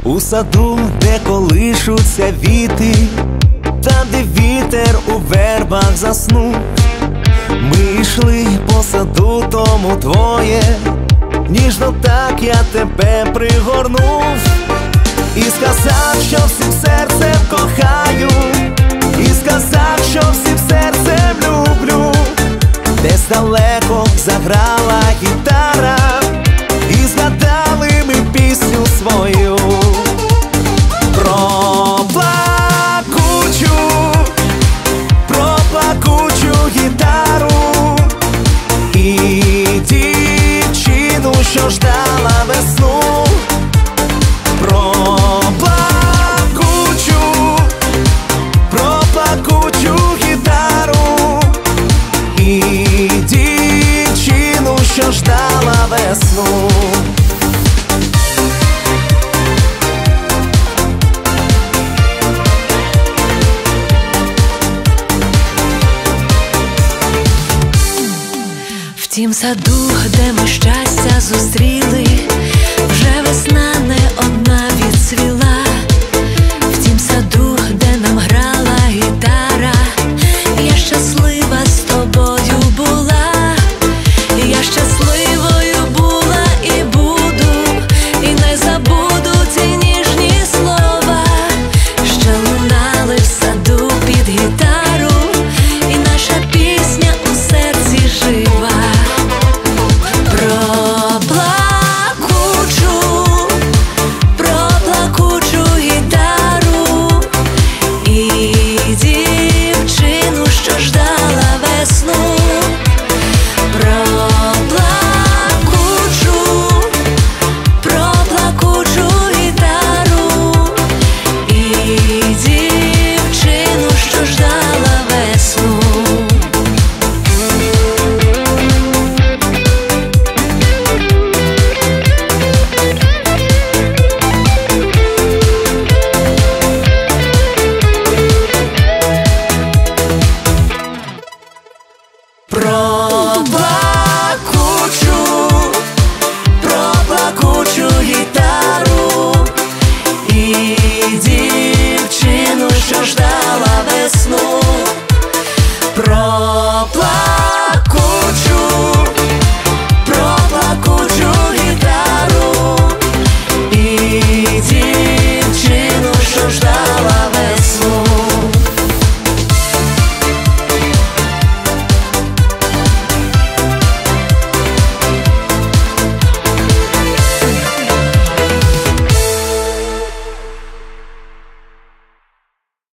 У саду, де колишуться віти, там, де вітер у вербах заснув. Ми йшли по саду, тому твоє, ніжно так я тебе пригорнув і сказав, що всім серцем кохаю, і сказав, що всім серцем люблю. Десь далеко заграла гітара, і згадали ми пісню свою про плакучу гітару і дівчину, що ждала весну. Про плакучу гітару і дівчину, що ждала весну. В тім саду, де ми щастя зустріли, вже весна не одна відцвіла. В тім саду, де нам грала гітара, я щаслива з тобою була. Я щасливою була і буду, і не забуду ті ніжні слова, що лунали в саду під гітару, і наша пісня у серці жива. Про плакучу гітару і дівчину, що ждала весну. Про плакучу гітару і дівчину, що ждала весну. Про плакучу гітару і дівчину, що ждала весну. Про